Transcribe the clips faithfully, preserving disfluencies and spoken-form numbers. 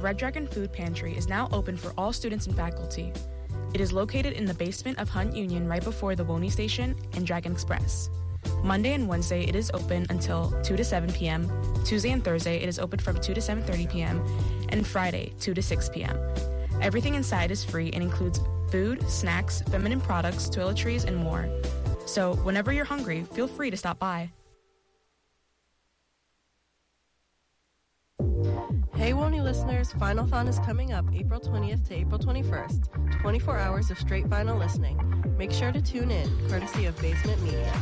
Red Dragon Food Pantry is now open for all students and faculty. It is located in the basement of Hunt Union right before the Woney Station and Dragon Express. Monday and Wednesday it is open until two to seven p.m. Tuesday and Thursday it is open from two to seven thirty p.m. and Friday two to six p.m. Everything inside is free and includes food, snacks, feminine products, toiletries, and more. So whenever you're hungry, feel free to stop by. Hey Woney listeners, Vinyl Thon is coming up April twentieth to April twenty-first. twenty-four hours of straight vinyl listening. Make sure to tune in, courtesy of Basement Media.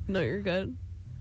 No, you're good.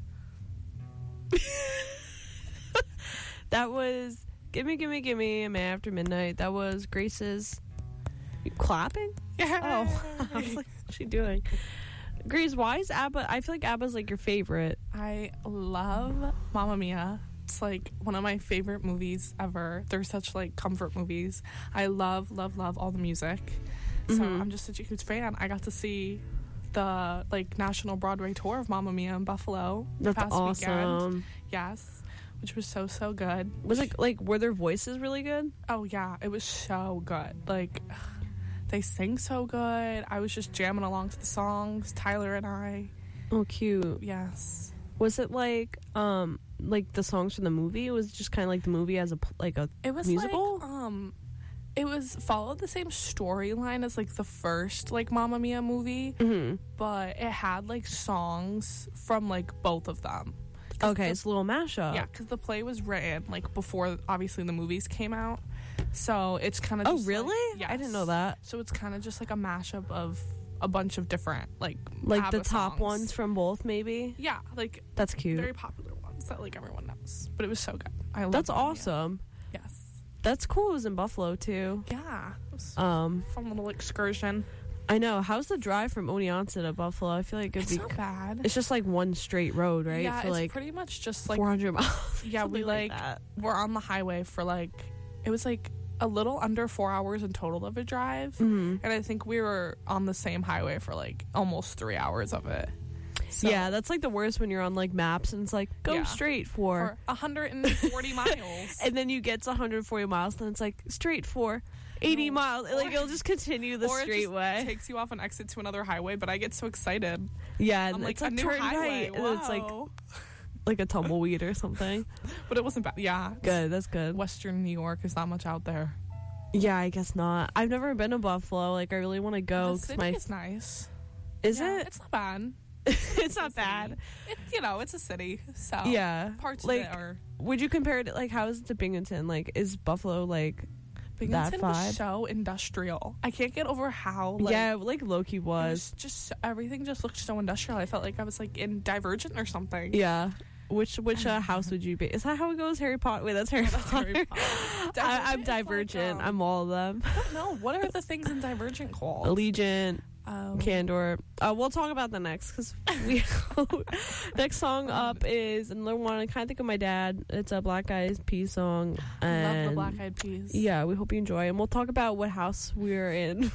That was Gimme, Gimme, Gimme, A Man After Midnight. That was Grace's... You clapping? Yeah. Oh, I was like, what's she doing? Grace, why is ABBA... I feel like ABBA's like your favorite. I love Mamma Mia. It's like one of my favorite movies ever. They're such like comfort movies. I love, love, love all the music. So mm-hmm. I'm just such a huge fan. I got to see the like national Broadway tour of Mamma Mia in Buffalo. That's past awesome. Weekend. Yes, which was so so good. Was it like were their voices really good? Oh yeah, it was so good. Like they sing so good. I was just jamming along to the songs. Tyler and I. Oh, cute. Yes. Was it like um like the songs from the movie? It was just kind of like the movie as a like a it was musical. Like, um. It was followed the same storyline as like the first like Mamma Mia movie, mm-hmm. but it had like songs from like both of them. Okay, the, it's a little mashup. Yeah, because the play was written like before obviously the movies came out, so it's kind of oh really? Like, yes. I didn't know that. So it's kind of just like a mashup of a bunch of different like like ABBA the top songs. Ones from both, maybe. Yeah, like that's cute. Very popular ones that like everyone knows, but it was so good. I love that's Mamma awesome. Mia. Yes. That's cool. It was in Buffalo too. Yeah. It was um, a fun little excursion. I know. How's the drive from Oneonta to Buffalo? I feel like it'd it's be not bad. It's just like one straight road, right? Yeah, for it's like pretty much just like four hundred miles. Yeah, we like, like we're on the highway for like it was like a little under four hours in total of a drive, mm-hmm. and I think we were on the same highway for like almost three hours of it. So, yeah, that's like the worst when you're on like maps and it's like go yeah, straight for, for one hundred forty miles, and then you get to one hundred forty miles, and then it's like straight for eighty no. miles. Or, like it'll just continue the or straight it just way. Takes you off an exit to another highway, but I get so excited. Yeah, and I'm it's like, like a new turn highway. right, and it's like like a tumbleweed or something. But it wasn't bad. Yeah, good. That's good. Western New York is not much out there. Yeah, I guess not. I've never been to Buffalo. Like I really want to go. The city my is nice. Is yeah, it? It's not bad. it's, it's not bad. It, you know, it's a city, so yeah. Parts like, of it are. Would you compare it? Like, how is it to Binghamton? Like, is Buffalo like Binghamton that was vibe? so industrial. I can't get over how. Like, yeah, like Loki was. was just everything just looked so industrial. I felt like I was like in Divergent or something. Yeah. Which which uh, house would you be? Is that how it goes? Harry Potter. Wait, that's Harry oh, that's Potter. Harry Potter. I, I'm Divergent. Like, um, I'm all of them. I don't know. What are the things in Divergent called? Allegiant. Um, Candor. Uh, we'll talk about the next because we next song up is another one. I kind of think of my dad. It's a Black Eyed Peas song. And love the Black Eyed Peas. Yeah, we hope you enjoy, and we'll talk about what house we're in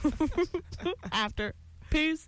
after. Peace.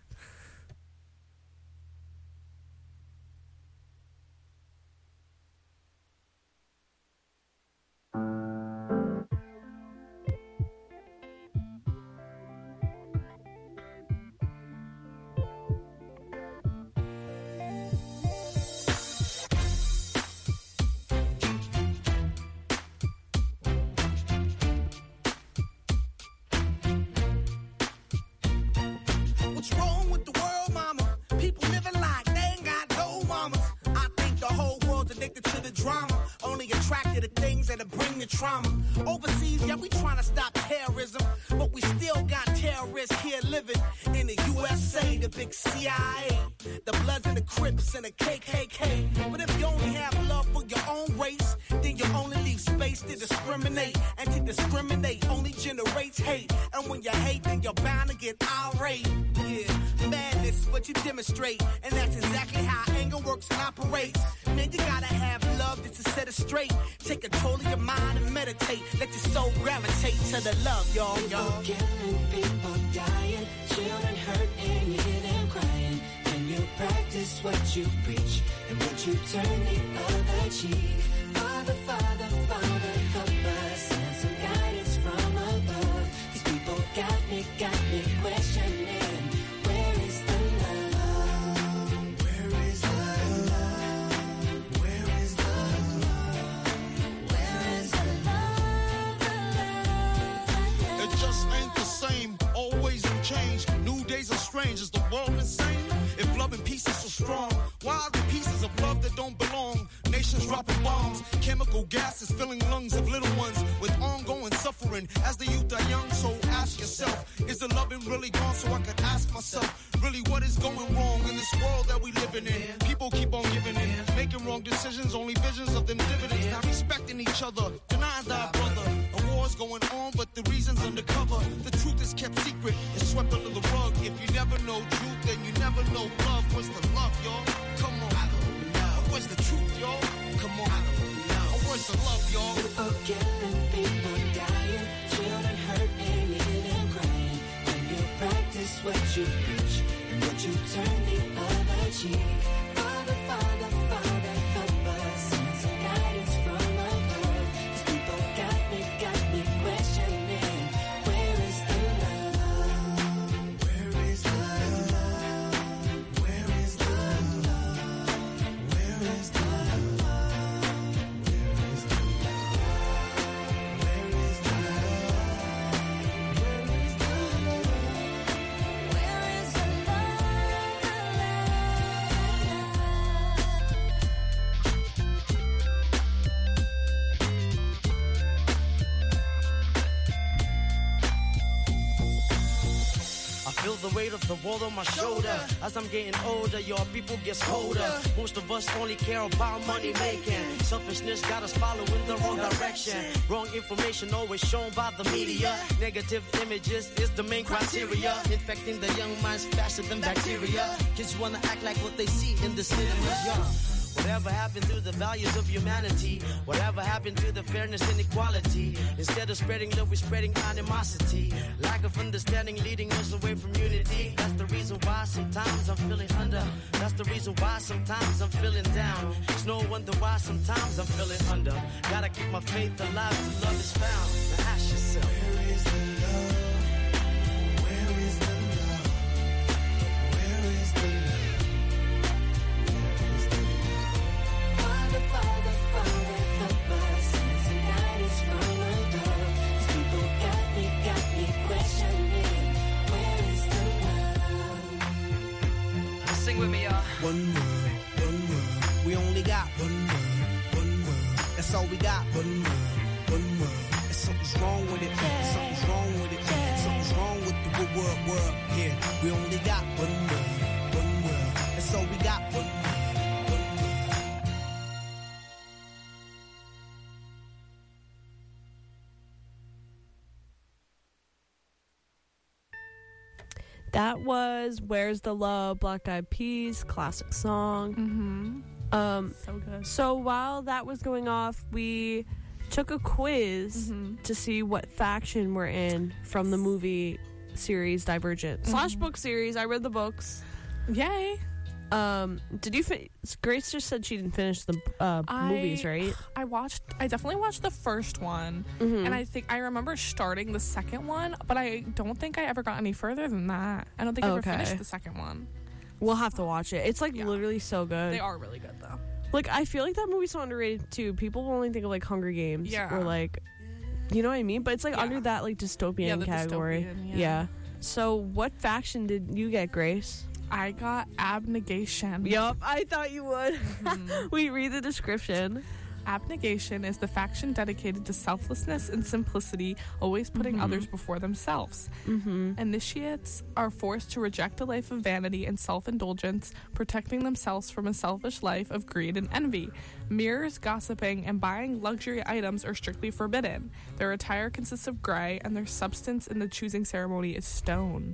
Trauma. Overseas, yeah, we trying to stop terrorism, but we still got terrorists here living in the U S A, the big C I A, the Bloods and the Crips and the K K K. But if you only have love for your own race, then you only leave space to discriminate, and to discriminate only generates hate. And when you hate, then you're bound to get irate. Yeah, madness is what you demonstrate, and that's exactly how anger works and operates. Man, you gotta have love just to set it straight. Take control of your mind and meditate. Let your soul gravitate to the love, y'all, y'all. People killing, people dying, children hurt and you hear them crying. And you practice what you preach, and would you turn the other cheek? Father, Father, Father, help us, send some guidance from above. These people got me, got me questioning. Where is the love? Where is the love? Where is the love? Where is the love? The love? It just ain't the same. Always new change. New days are strange. Is the world insane? If love and peace is so strong, why are the pieces of love that don't belong? Nations dropping bombs. Chemical gases filling lungs of little ones with ongoing suffering. As the youth are young, so ask yourself, is the loving really gone? So I could ask myself, really what is going wrong in this world that we living in? People keep on giving in, making wrong decisions, only visions of them dividends. Not respecting each other, denying thy brother. A war's going on, but the reason's undercover. The truth is kept secret, it's swept under the rug. If you never know truth, then you never know love. What's the love, y'all? Come on. I don't know. What's the truth, y'all? Come on. I don't know. What's the love, y'all? People killing, people dying, children hurt and you hear them crying. When you practice what you preach and what you turn the other cheek. Father, Father, Father, help us. Send some guidance from above. These people got me, got me questioning. Where is the love? Where is the love? Where is the love? Where is the love? Where is the love? Where is the love? Where is the love? Where is the I feel the weight of the world on my shoulder. As I'm getting older, your people gets colder. Most of us only care about money making. Selfishness got us following the wrong direction. Wrong information always shown by the media. Negative images is the main criteria. Infecting the young minds faster than bacteria. Kids wanna act like what they see in the cinemas, yeah. Whatever happened to the values of humanity? Whatever happened to the fairness and equality? Instead of spreading love, we're spreading animosity. Lack of understanding leading us away from unity. That's the reason why sometimes I'm feeling under. That's the reason why sometimes I'm feeling down. It's no wonder why sometimes I'm feeling under. Gotta keep my faith alive till love is found. Now ask yourself, where is the love? Where is the love? Where is the love? Father, Father, Father, help us. Send some guidance from above. These people got me, got me questioning. Where is the love? Sing with me, y'all. One world, one world. We only got one world, one world. That's all we got. One world, one world. And something's wrong with it. Something's wrong with it. Something's wrong with the good world, world. Yeah, we only got one world, one world. That's all we got. One world, one world. That was Where's the Love, Black Eyed Peas, classic song. Mm-hmm. Um, So good. so while that was going off, we took a quiz Mhm. to see what faction we're in from the movie series Divergent slash book series. I read the books. Yay. Um, did you? Fi- Grace just said she didn't finish the uh, I- movies, right? I watched, I definitely watched the first one. Mhm. And I think I remember starting the second one, but I don't think I ever got any further than that. I don't think I ever Okay. finished the second one. We'll have to watch it. It's like Yeah. literally so good. They are really good, though. Like, I feel like that movie's so underrated too. People will only think of like Hunger Games, Yeah. or like, you know what I mean. But it's like Yeah. under that like dystopian Yeah, the category. dystopian, yeah. yeah. So, what faction did you get, Grace? I got Abnegation. Yup, I thought you would. Mhm. We read the description. Abnegation is the faction dedicated to selflessness and simplicity, always putting others before themselves. Mm-hmm. Initiates are forced to reject a life of vanity and self-indulgence, protecting themselves from a selfish life of greed and envy. Mirrors, gossiping, and buying luxury items are strictly forbidden. Their attire consists of gray, and their substance in the choosing ceremony is stone.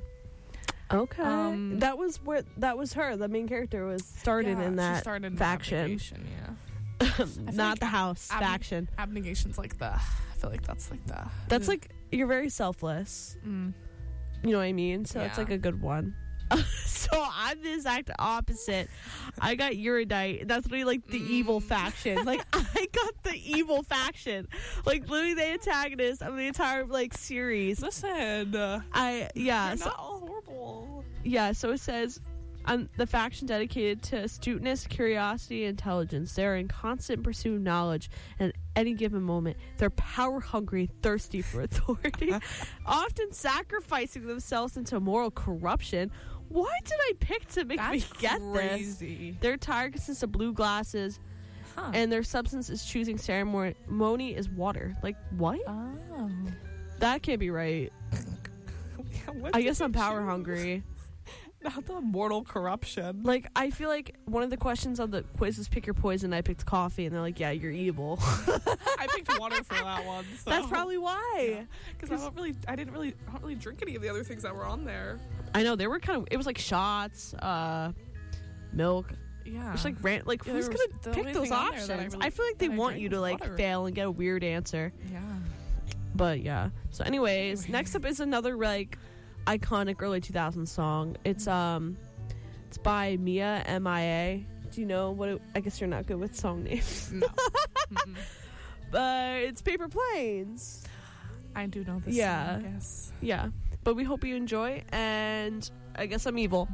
Okay, Um, that was what that was her. The main character was started Yeah, in she that started in faction, Abnegation, yeah. not like the house Ab- faction. Abnegation's like the, I feel like that's like the... That's like you're very selfless. Mm. You know what I mean? So it's Yeah. like a good one. So I'm the exact opposite. I got Erudite. That's really like the evil faction. Like I got the evil faction. Like literally the antagonist of the entire like series. Listen, uh, I yeah. you're So not all horrible. yeah. So it says. Um, the faction dedicated to astuteness, curiosity, and intelligence. They are in constant pursuit of knowledge, and at any given moment, they're power-hungry, thirsty for authority, often sacrificing themselves into moral corruption. Why did I pick to make That's me get crazy. this? Their attire consists of blue glasses, Huh. and their substance is choosing ceremony is water. Like, what? Oh. That can't be right. What I did guess they I'm power choose? hungry. Not the mortal corruption. Like, I feel like one of the questions on the quiz is pick your poison. I picked coffee, and they're like, yeah, you're evil. I picked water for that one. So. That's probably why. Because I don't really, I didn't really, I don't really drink any of the other things that were on there. I know, they were kind of, it was like shots, uh, milk. Yeah. It's like, ran, like Yeah, who's there going was to the pick only those thing on there options? that I I, really- feel like they that I want drank you to, was like, water. fail and get a weird answer. Yeah. But, yeah. So, anyways, next up is another, like, iconic early two thousands song. It's, um... It's by Mia, M I A. Do you know what it, I guess you're not good with song names. No. Mm-mm. But it's Paper Planes. I do know this Yeah. song, yes. Yeah. But we hope you enjoy, and I guess I'm evil.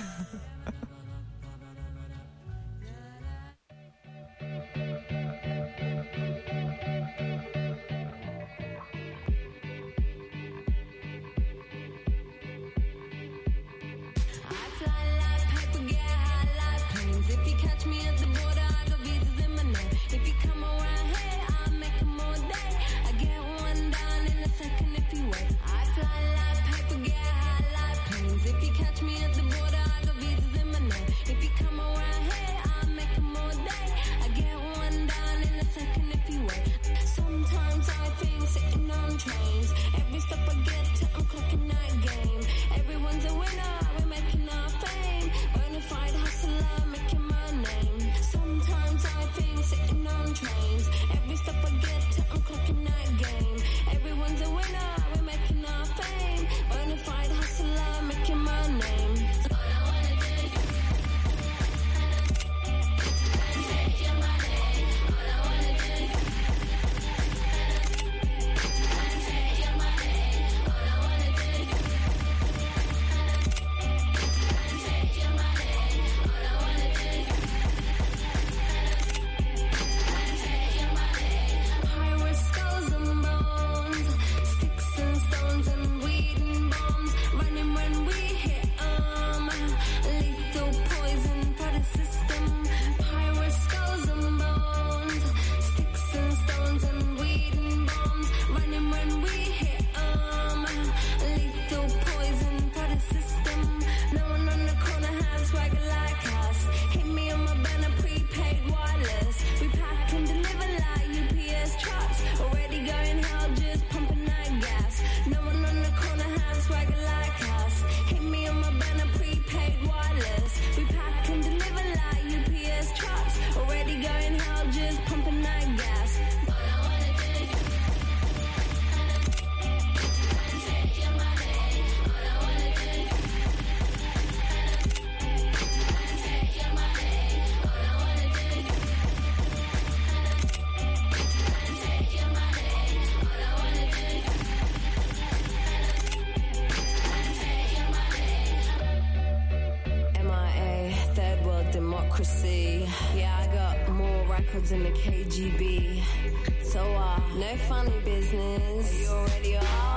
In the K G B, so uh, no funny business. You already are.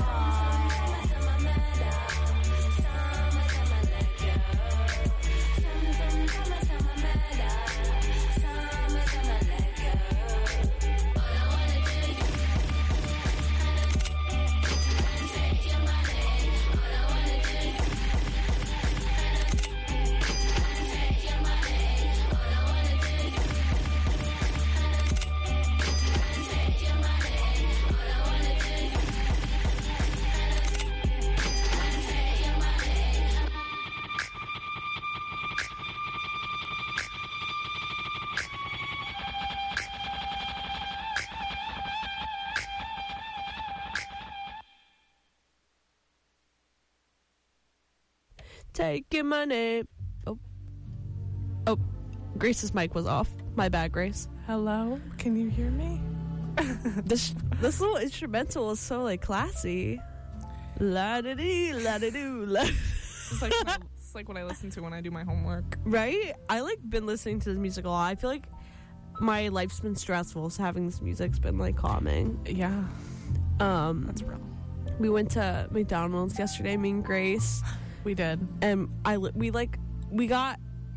Taking my name. Oh. Oh. Grace's mic was off. My bad, Grace. Hello? Can you hear me? This this little instrumental is so, like, classy. La-da-dee, la-da-doo, la. It's like, when I, it's like what I listen to when I do my homework. Right? I, like, been listening to this music a lot. I feel like my life's been stressful, so having this music's been, like, calming. Yeah. Um, That's real. We went to McDonald's yesterday, me and Grace. We did. And I li- we like we got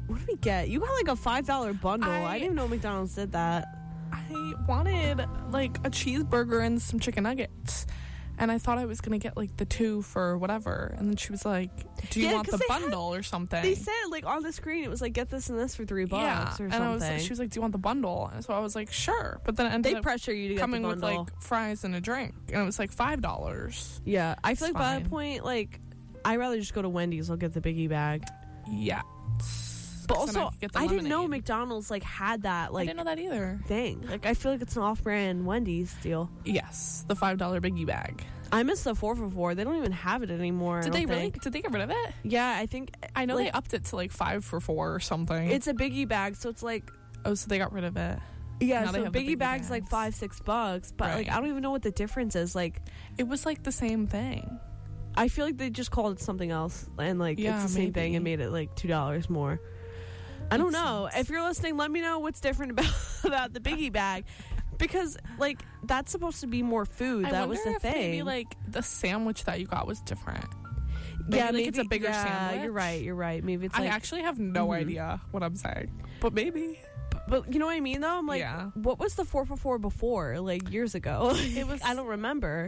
What did we get? You got like a five dollar bundle. I, I- didn't even know McDonald's did that. I wanted like a cheeseburger and some chicken nuggets. And I thought I was going to get like the two for whatever. And then she was like, do you Yeah, want 'cause the they had- bundle or something? They said like on the screen it was like get this and this for three bucks yeah. or something. And I was like, she was like, do you want the bundle? And so I was like, sure. But then it ended they up pressure you to get coming the with bundle. like fries and a drink. And it was like five dollars. Yeah, I feel It's like by that fine. point, like, I'd rather just go to Wendy's. I'll get the biggie bag. Yeah. But 'Cause then also, could get the I didn't know lemonade. McDonald's like had that I like didn't know that either. thing. Like, I feel like it's an off-brand Wendy's deal. Yes. The five dollar biggie bag. I miss the four for four. They don't even have it anymore. I Did don't they really? think. Did they get rid of it? Yeah, I think I know like, they upped it to like five for four or something. it's a biggie bag, so it's like oh, so they got rid of it. yeah. Now they So have the biggie biggie bag's like bags. five, six bucks. But like, Right. I don't even know what the difference is. Like, It was like the same thing. I feel like they just called it something else, and like Yeah, it's the same thing, and maybe. made it like two dollars more. I don't Makes know. sense. If you're listening, let me know what's different about about the biggie bag, because like that's supposed to be more food. I that was wonder the if thing. Maybe like the sandwich that you got was different. Maybe, yeah, like, maybe it's a bigger yeah, sandwich. You're right. You're right. Maybe it's I like, actually have no Mhm. idea what I'm saying, but maybe but you know what I mean though. I'm like, Yeah. what was the four for four before? Like years ago. It was- I don't remember.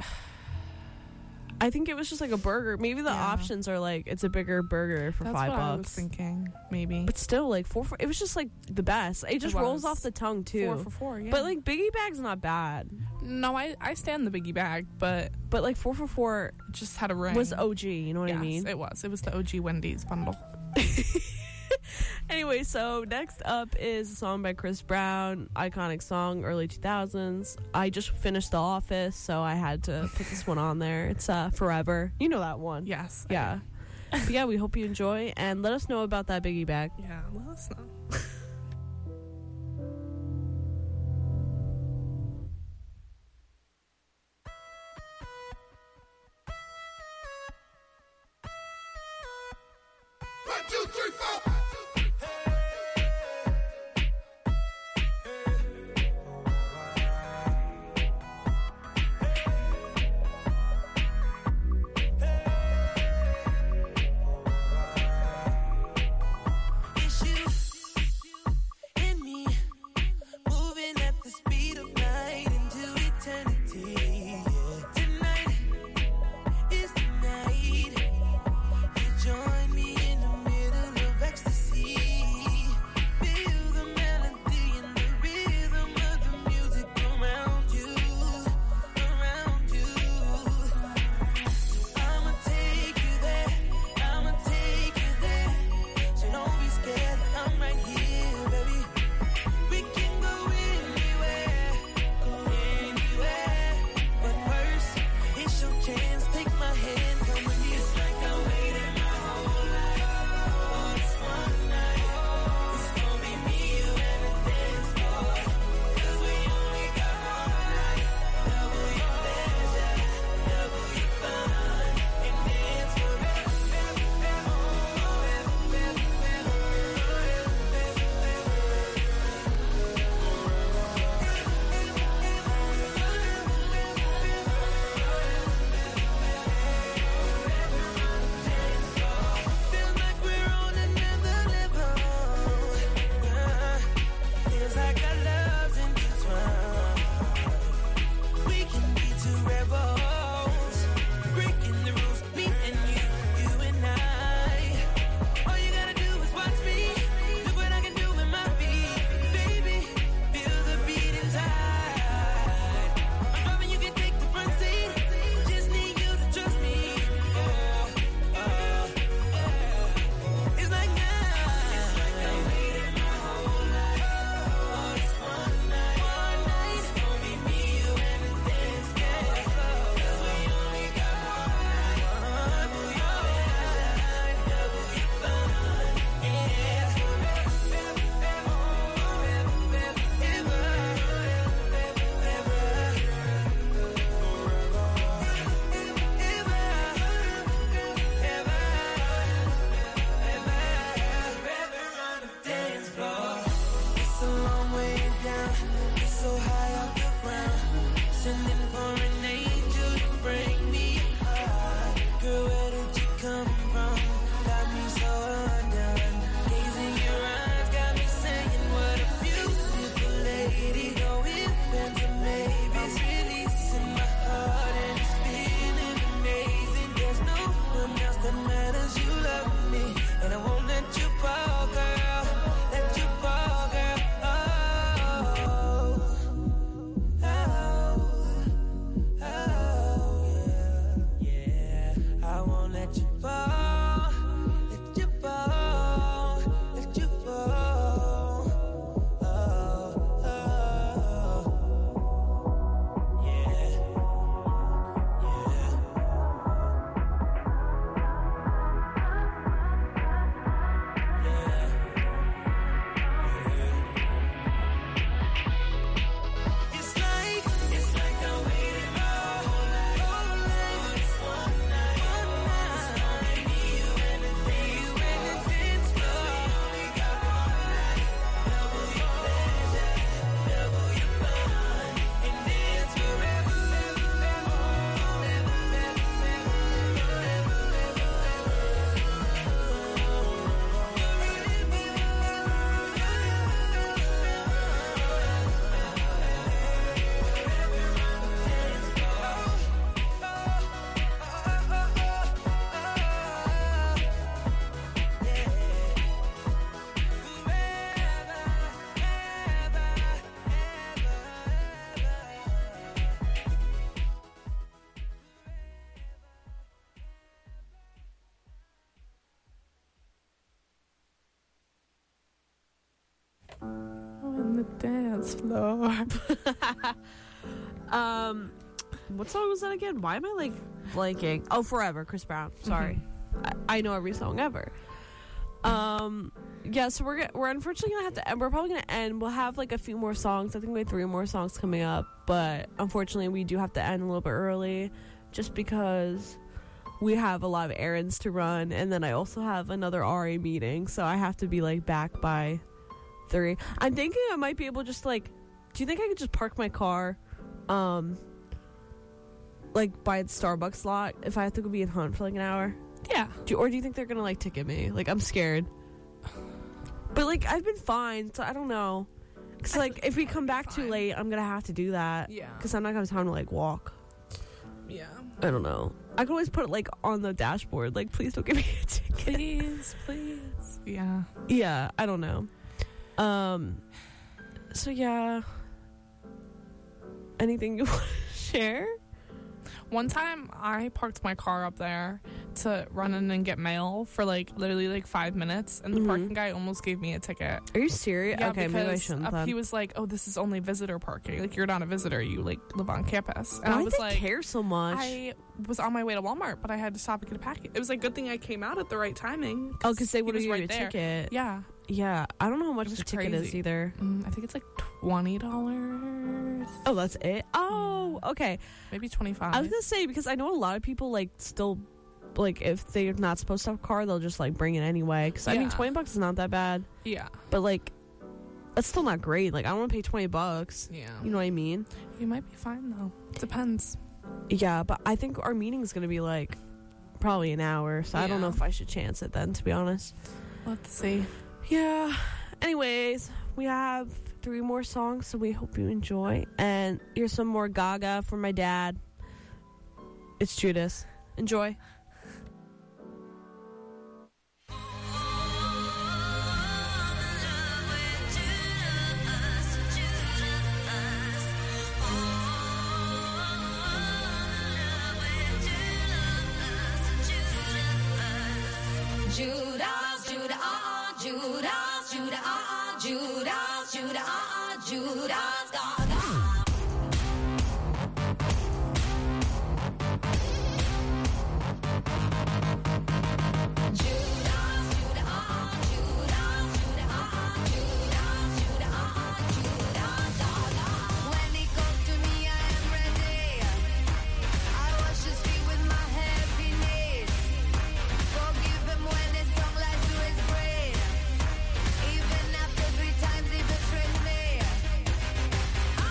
I think it was just like a burger. Maybe the Yeah. options are like it's a bigger burger for that's five what I was bucks. thinking. Maybe But still, like four for it was just like the best. It just rolls was. off the tongue too. four for four. Yeah. But like biggie bag's not bad. no, I I stand the biggie bag, but But like four for four it just had a ring. was O G. You know what yes, I mean? it was. It was the O G Wendy's bundle. Anyway, so next up is a song by Chris Brown, iconic song, early two thousands. I just finished The Office, so I had to put this one on there. It's uh, Forever. You know that one. Yes. I Yeah. But yeah, we hope you enjoy, and let us know about that biggie bag. do. Yeah. Let us know. One, two, three, four. It's you and me, moving at the speed of light into eternity. Tonight is the night. You join me in the middle of ecstasy. dance floor. um, what song was that again? Why am I like blanking? Oh, Forever, Chris Brown. Sorry, mm-hmm. I, I know every song ever. Um, yeah, so we're we're unfortunately gonna have to end. We're probably gonna end. We'll have like a few more songs. I think we have three more songs coming up, but unfortunately, we do have to end a little bit early, just because we have a lot of errands to run, and then I also have another R A meeting, so I have to be like back by three. I'm thinking I might be able to just like, do you think I could just park my car, um, like by the Starbucks lot if I have to go be in Hunt for like an hour? Yeah. Do you, or do you think they're gonna like ticket me? Like, I'm scared. But like, I've been fine, so I don't know. Cause like, if we come back too late, I'm gonna have to do that. Yeah. Cause I'm not gonna have time to like walk. Yeah. I don't know. I can always put it like on the dashboard. Like, please don't give me a ticket. Please, please. Yeah. Yeah. I don't know. Um. So yeah. Anything you want to share? One time I parked my car up there to run in and get mail for like literally like five minutes, and the Mhm. parking guy almost gave me a ticket. Are you serious? Yeah, okay, maybe I because, shouldn't. uh, Then. he was like, "Oh, this is only visitor parking. Like, you're not a visitor. You like live on campus." And Why I do was they like, care so much? I was on my way to Walmart, but I had to stop and get a packet. It was like good thing I came out at the right timing. Oh, because they he would have was given you right a there. ticket. Yeah, Yeah. I don't know how much It was the ticket is crazy. either. mm, I think it's like twenty dollars, Oh, that's it. Oh, okay. maybe twenty five. I was gonna say, because I know a lot of people like still, like, if they're not supposed to have a car, they'll just like bring it anyway. Because I mean, Yeah. twenty bucks is not that bad, Yeah, but like, that's still not great. Like, I don't want to pay twenty bucks. yeah. You know what I mean? You might be fine though. Depends. Yeah, but I think our meeting's gonna be like probably an hour, so I don't know Yeah. if I should chance it then, to be honest. Let's see. Yeah. Anyways, we have three more songs, so we hope you enjoy. And here's some more Gaga from my dad. It's Judas. Enjoy. Judas, Judah, ah, ah, Judas, Judah, ah, ah, Judas, Judah, ah, ah, Judas, God, God. Judas, Judah, ah, ah, Judas, Judah, ah, ah, Judas, Judah, ah, ah, Judas, God, God. When he comes to me, I am ready. I wash his feet with my happiness. Forgive him when his tongue lies to his brain. Even after three times he betrays me.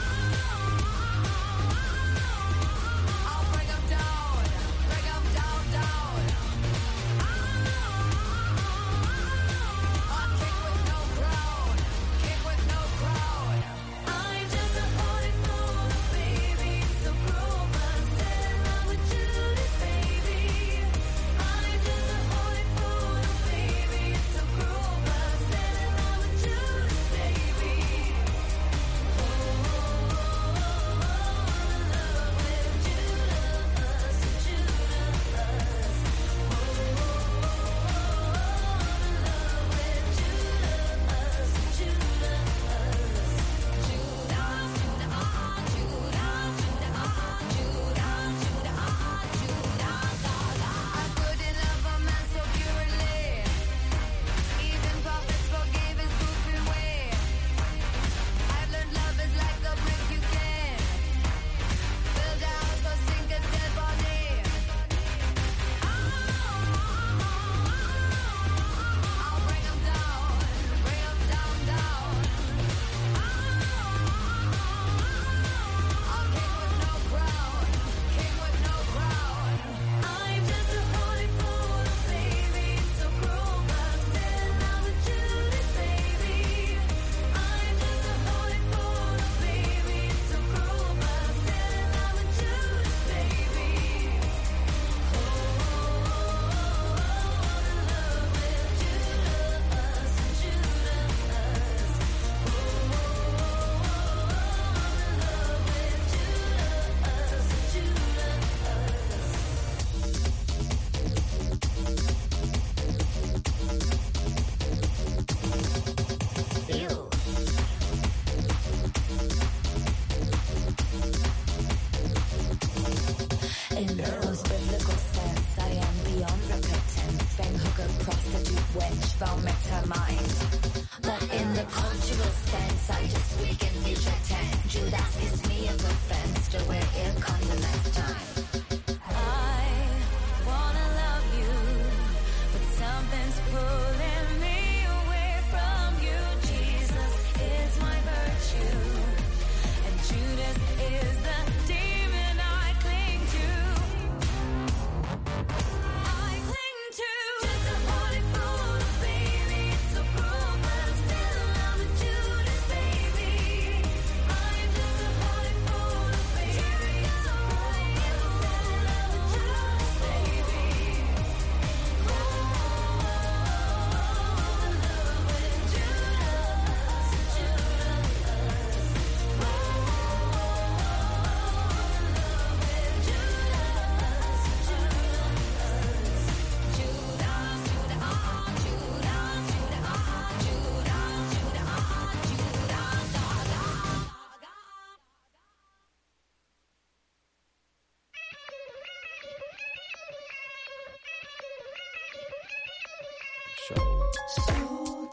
show. So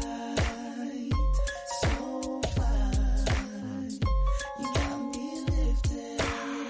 tight, so fine. You got me lifted.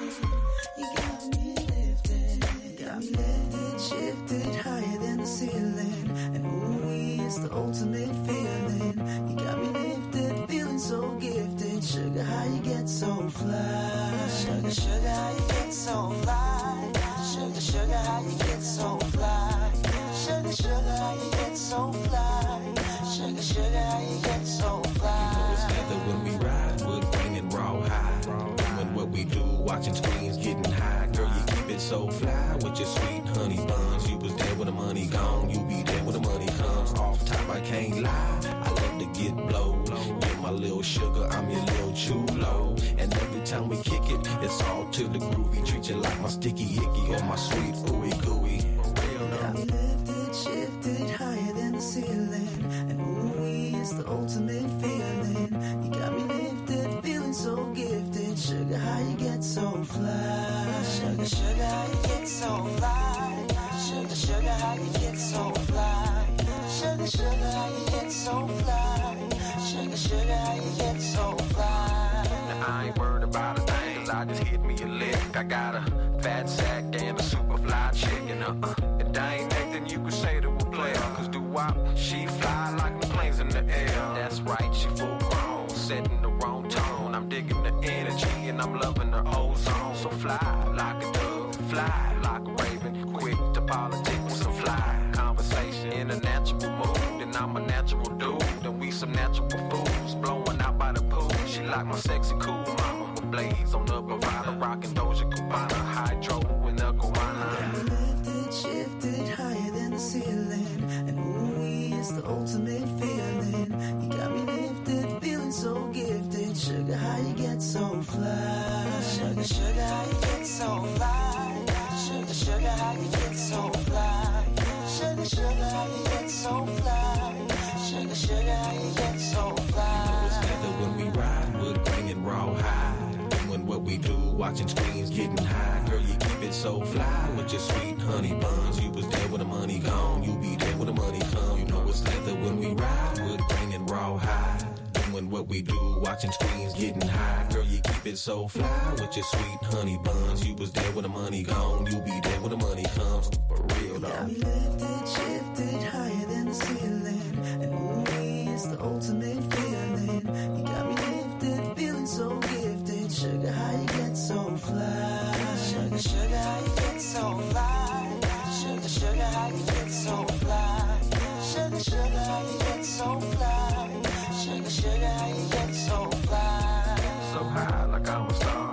You got me lifted. You got me lifted, shifted higher than the ceiling. And ooh, it's the ultimate feeling. You got me lifted, feeling so gifted. Sugar, how you get so fly? Sugar, sugar, how you get so fly? Sugar, sugar, how you get so fly? Sugar, sugar, how you get so fly? Sugar, sugar, how you get so fly? You know it's leather when we ride, wood grain and raw high. Doing what we do, watching screens, getting high. Girl, you keep it so fly with your sweet honey buns. You was there when the money gone, you be there when the money comes. Off top, I can't lie, I love to get blow. You're my little sugar, I'm your little chulo. And every time we kick it, it's all to the groovy. Treat you like my sticky icky or my sweet ooey gooey. Got me lifted, shifted higher than the ceiling. And ooh, it's the ultimate feeling. You got me lifted, feeling so gifted. Sugar, how you get so fly? Sugar, sugar, how you get so fly? Sugar, sugar, how you get so fly? Sugar, sugar, how you get so fly? Sugar, sugar, how you get so fly? Now I ain't worried about a thing, cause I just hit me a lick. I got a fat sack and a super fly chicken. Uh-uh. And I ain't nothing you could say to a player. Cause do wop, she fly like the planes in the air. That's right, she full grown, setting the wrong tone. I'm digging the energy and I'm loving her ozone. So fly like a dove, fly like a raven. Quick to politic with some fly conversation. In a natural mood, and I'm a natural dude. And we some natural fools, blowing out by the pool. She like my sexy cool mama. With blades on the Bravada, rocking Doja Cubana, hydro in the guana. Lifted, shifted higher than the ceiling. And ooh, it's the ultimate feeling. You got me lifted, feeling so gifted. Sugar, how you get so fly? Sugar, sugar, how you get so fly? Sugar, sugar, how you get so fly? Sugar, sugar, how you get so fly? Sugar, sugar, how you get so fly? You know it's leather when we ride, wood grain and raw high. Doing what we do, watching screens, getting high. Girl, you keep it so fly with your sweet honey buns. You was there when the money gone, you be there when the money come. You know it's leather when we ride, wood grain and raw high. Doing what we do, watching screens, getting high. Girl, you keep it so fly with your sweet honey buns. You was there when the money gone, you be there when the money comes. For real though. Got me lifted, shifted higher than the ceiling. And ooh, it's the ultimate feeling. You got me lifted, feeling so gifted. Sugar, how you get so fly? Sugar, sugar, how you get so fly? Sugar, sugar, how you get so fly? Sugar, sugar, how you get so fly? Sugar, sugar, how you get so fly? So high like I'm a star.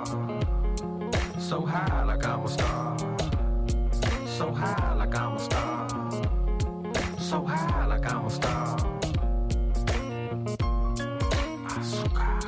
So high like I'm a star. So high like I'm a star. So high like I'm a star. Azúcar.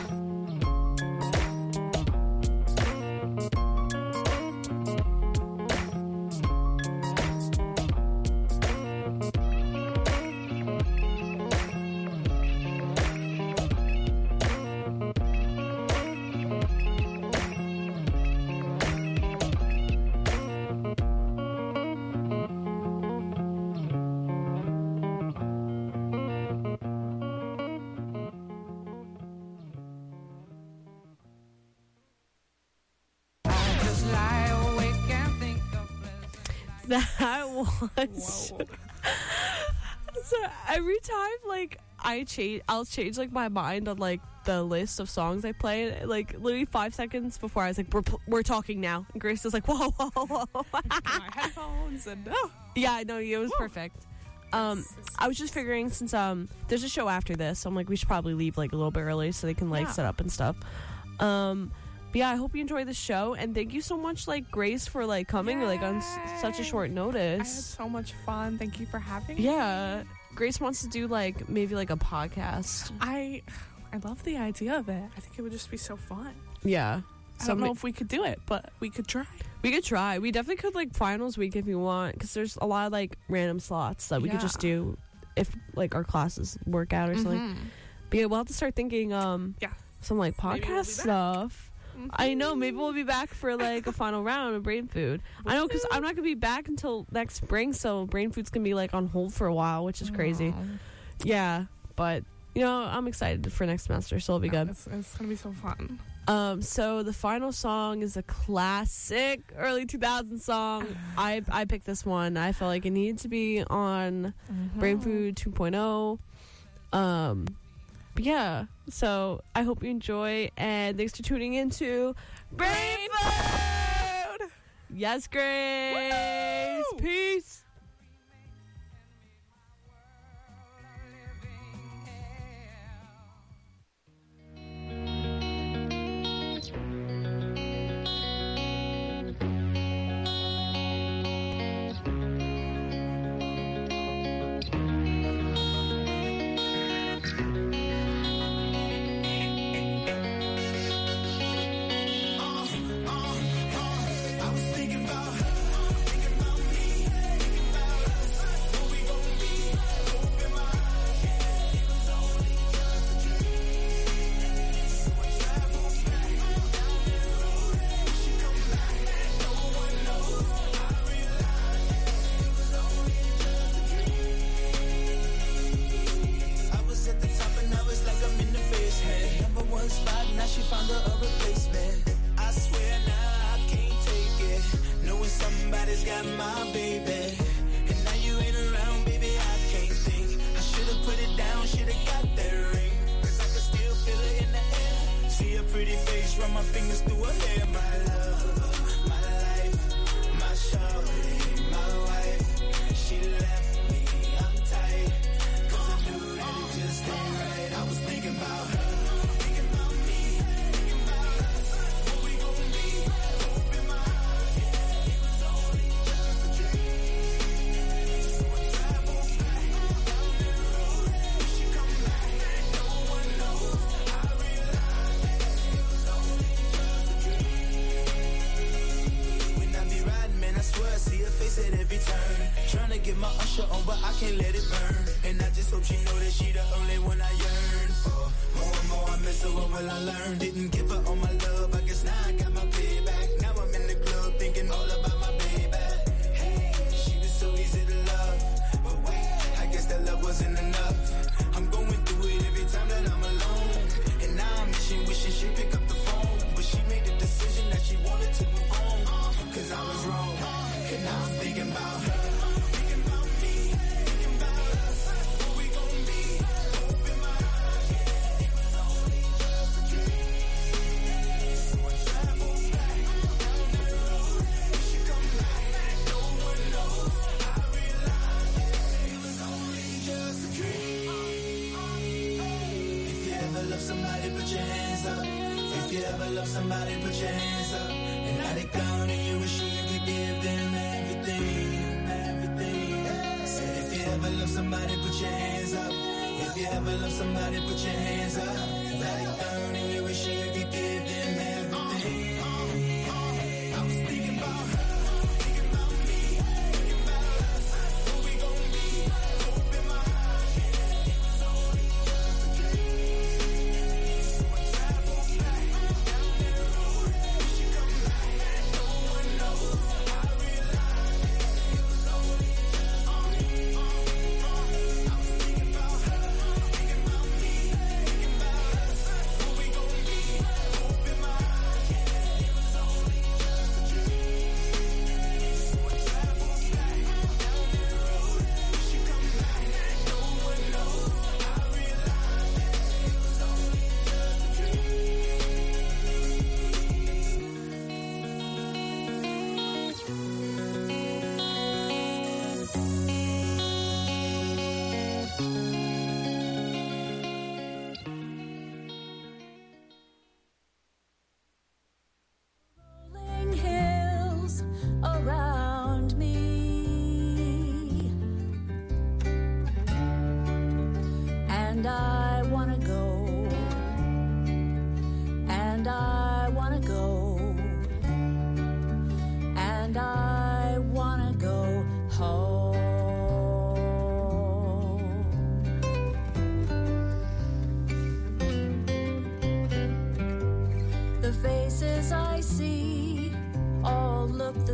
That was so every time like I change I'll change like my mind on like the list of songs I play, and, like literally five seconds before I was like we're, we're talking now, and Grace is like whoa whoa whoa my headphones and oh. Yeah, I know, it was Woo. perfect. Um, I was just figuring, since um there's a show after this, so I'm like we should probably leave like a little bit early so they can like yeah. set up and stuff. Um, but yeah, I hope you enjoy the show, and thank you so much, like Grace, for like coming Yay. like on s- such a short notice. I had so much fun. Thank you for having me. Yeah, Grace wants to do like maybe like a podcast. I, I love the idea of it. I think it would just be so fun. Yeah. I don't know if we could do it, but we could try. We could try. We definitely could, like, finals week if you want, because there's a lot of, like, random slots that we yeah. could just do if, like, our classes work out or mm-hmm. something. But yeah, we'll have to start thinking, um, yeah. some, like, podcast we'll stuff. I know. Maybe we'll be back for like a final round of Brain Food. I know, because I'm not gonna be back until next spring, so Brain Food's gonna be like on hold for a while, which is crazy. Aww. Yeah, but you know, I'm excited for next semester, so it'll be yeah, good. It's, it's gonna be so fun. Um, so the final song is a classic early two thousands song. I I picked this one. I felt like it needed to be on mm-hmm. Brain Food two point oh. Um, but yeah, so I hope you enjoy, and thanks for tuning into Brain Food. Yes, Grace. Woo! Peace.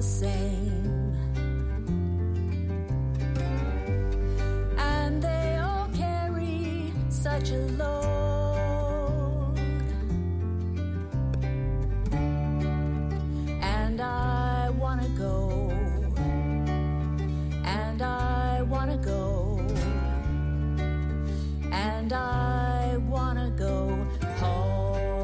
same. And they all carry such a load. And I wanna go. And I wanna go. And I wanna go home.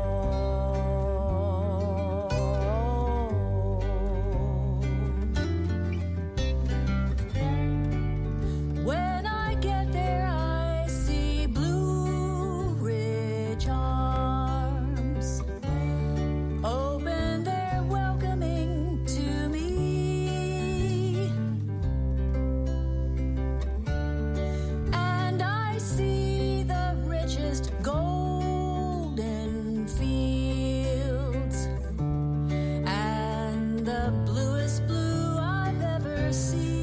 When I get there, I see Blue Ridge arms open their welcoming to me. And I see the richest golden fields and the bluest blue I've ever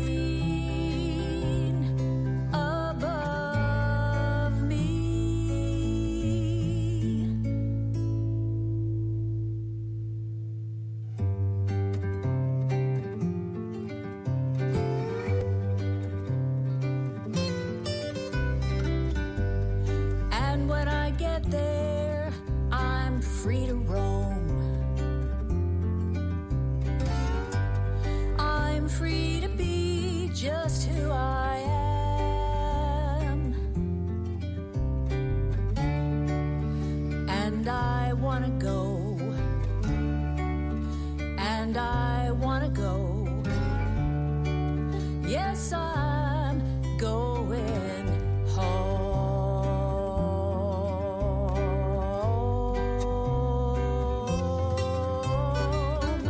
seen above me. And when I get there, I'm free to roam. I'm free to be just who I am. And I wanna go. And I wanna go. Yes, I'm going home.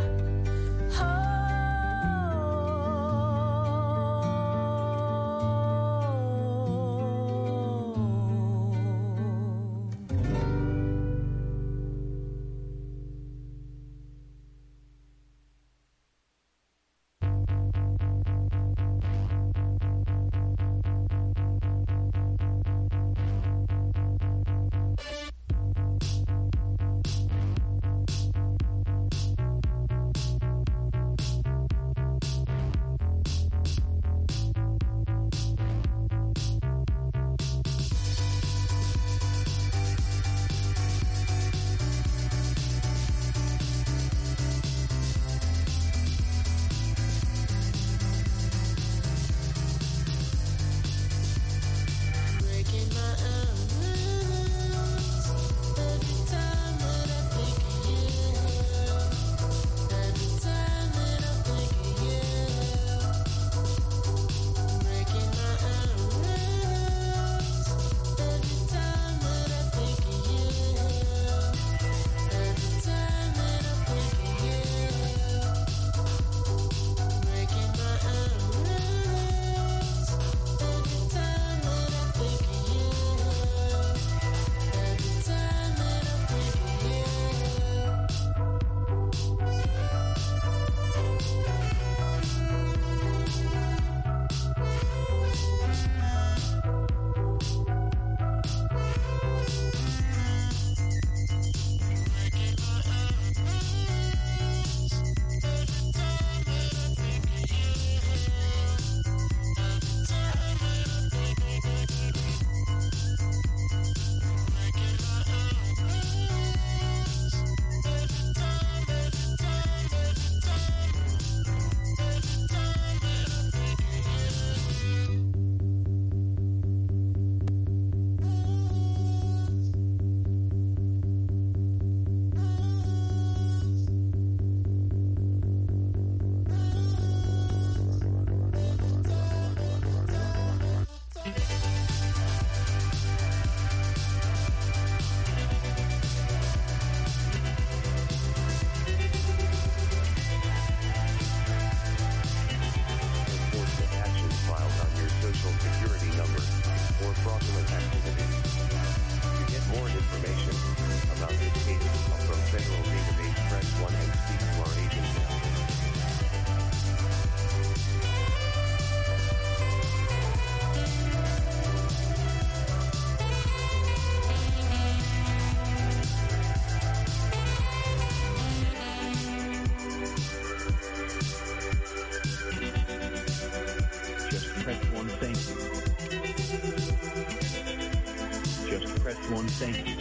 one. Thank you.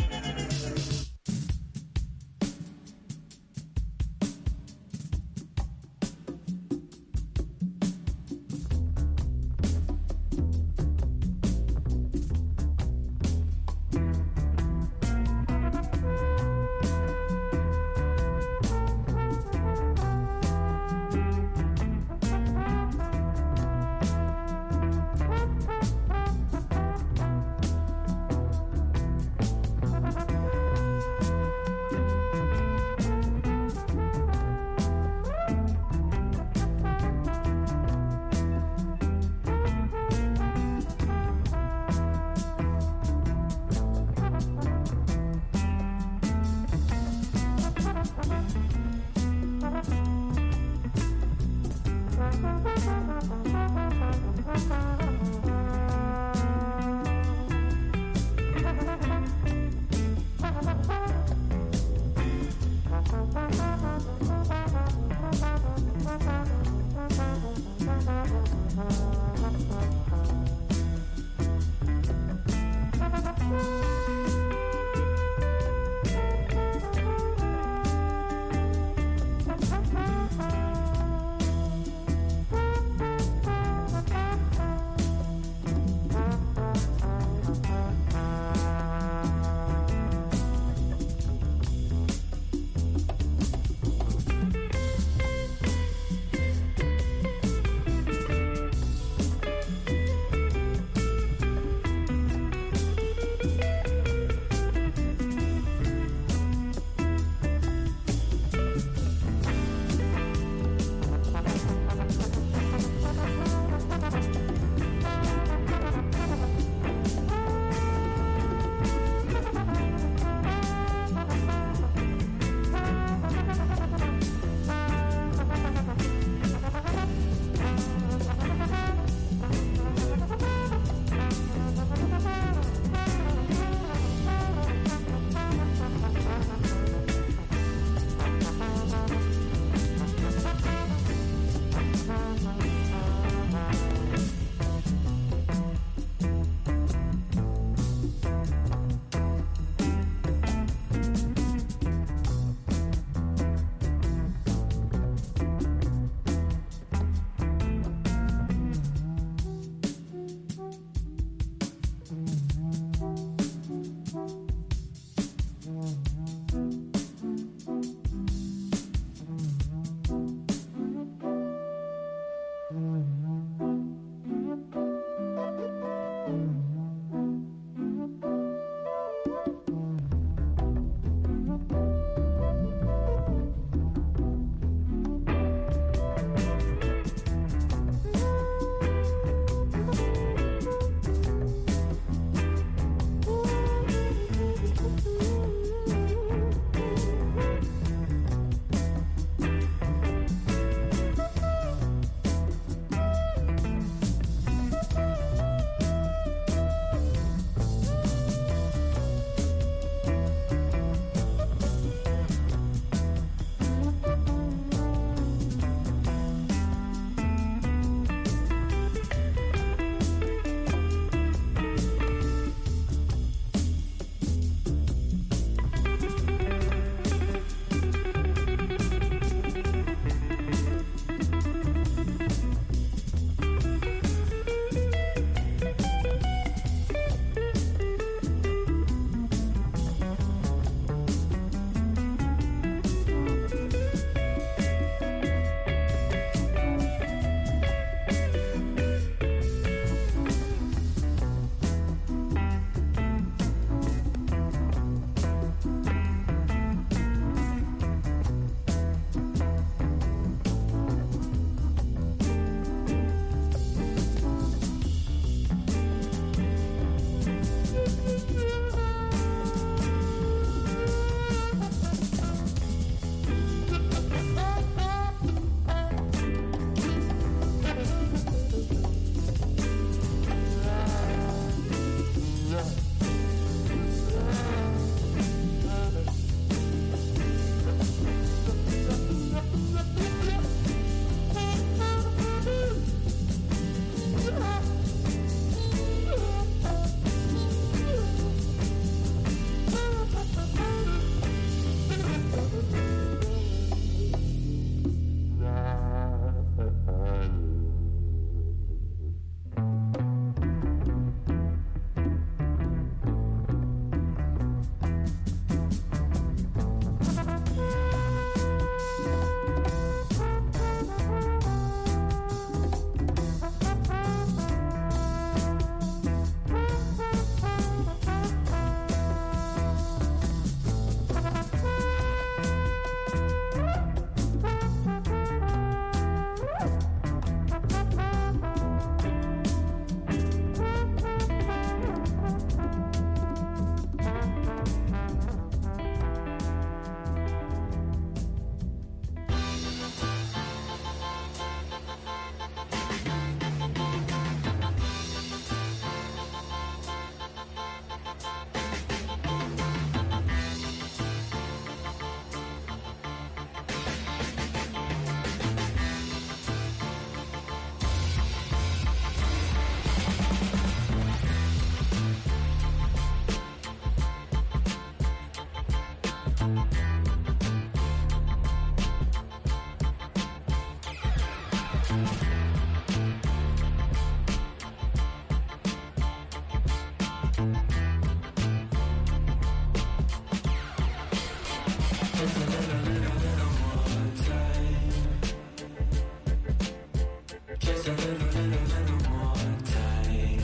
Just a little, little, little more time.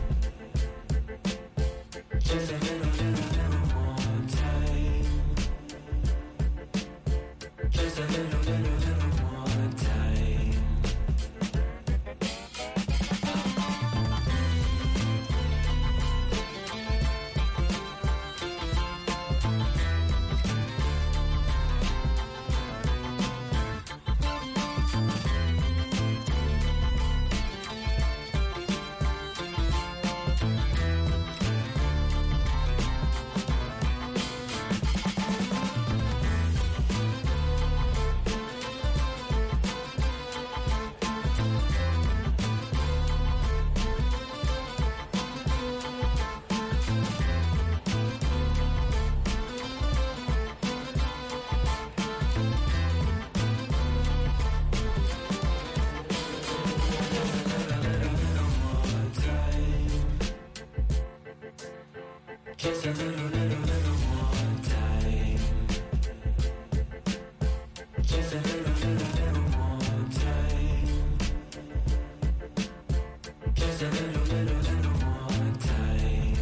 Just a little, little, little more time. Just a little, little, little more time. Just a little, little, little more time. Just a little, little, little more time. Just a little, little, little more time.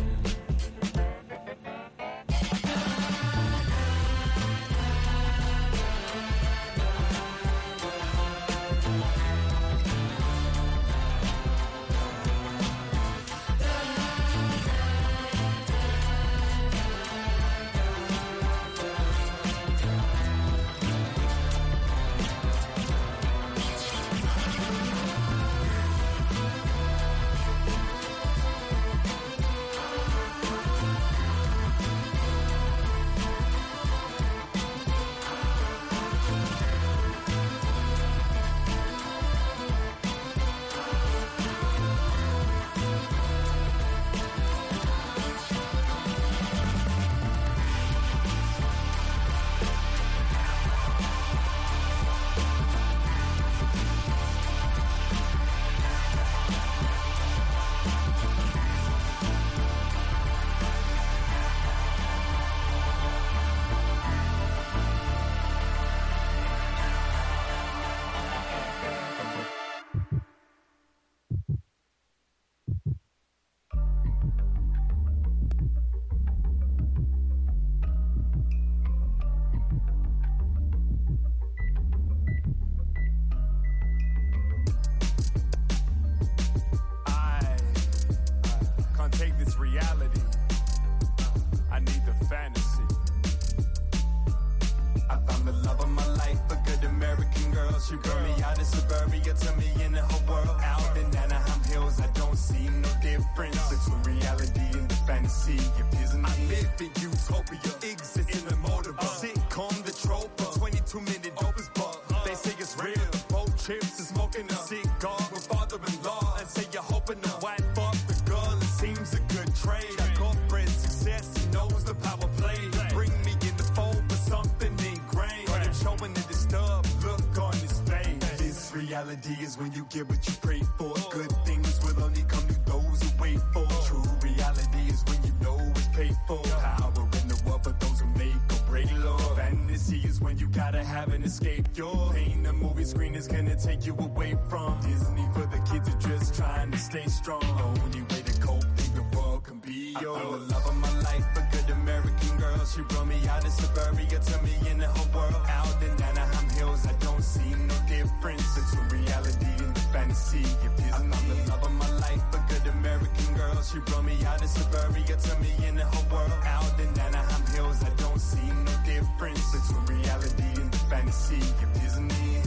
Is when you get what you pray for. Good things will only come to those who wait for. True reality is when you know it's paid for. Power in the world for those who make or break law. Fantasy is when you gotta have an escape. Your pain, the movie screen is gonna take you away from Disney for the kids who just trying to stay strong. Only way to cope, think the world can be yours. I found the love of my life, a good American girl. She brought me out of suburbia, turned me into her world. Out in Anaheim Hills, I don't see no difference between reality and the fantasy. If I found the love of my life, a good American girl. She brought me out of suburbia, turned me into her world. Out in Anaheim Hills, I don't see no difference between reality and the fantasy. If Disney.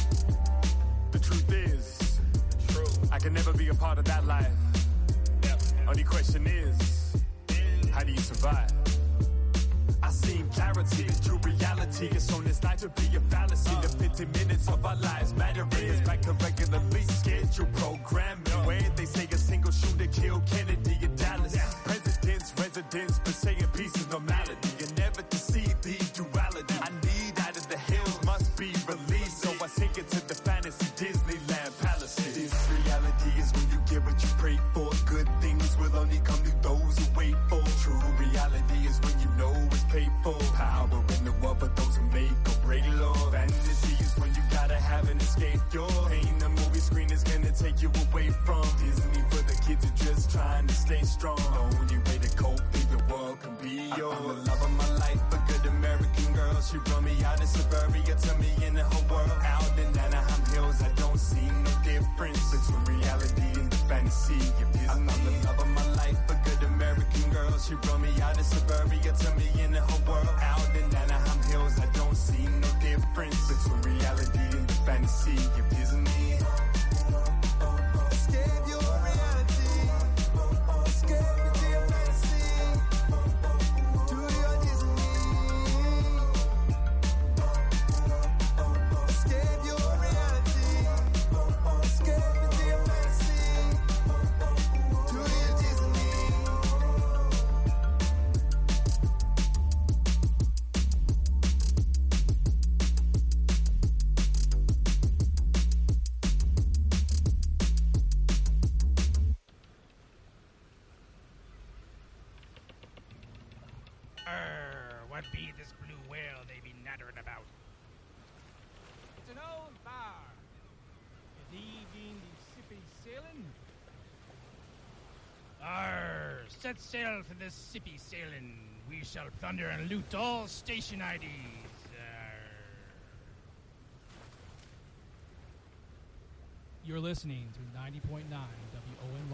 The truth is, true. I can never be a part of that life. Yep. Only question is, how do you survive? I seen clarity, true reality. It's on this night to be a fallacy. The fifteen minutes of our lives matter is back to regularly scheduled programming. Where they say a single shooter killed Kennedy in Dallas. Presidents, residents, but saying peace is normality. You never to see the duality. I need out of the hills, must be released. So I take it to the fantasy Disneyland palaces. This reality is when you get what you pray for. Good things will only come to those who wait for. True reality is when you know it's paid for. Power in the world for those who make or break law. Fantasy is when you gotta have an escape. Your pain, the movie screen is gonna stay strong. The only way to cope, think the world can be yours. I found the love of my life, a good American girl. She brought me out in suburbia, turned me into her world. Out in Anaheim Hills, I don't see no difference between reality and the fantasy. I found the love of my life, a good American girl. She brought me out in suburbia, turned me into her world. Out in Anaheim Hills, I don't see no difference between reality and the fantasy. If Disney escape your reality, escape into your fantasy, to your Disney. Escape your reality, escape into your fantasy, to your Disney. Arr, what be this blue whale they be nattering about? It's an old bar. Is he being the sippy sailing? Arr, set sail for this sippy sailing. We shall plunder and loot all station I Ds. Arr. You're listening to ninety point nine W O N Y.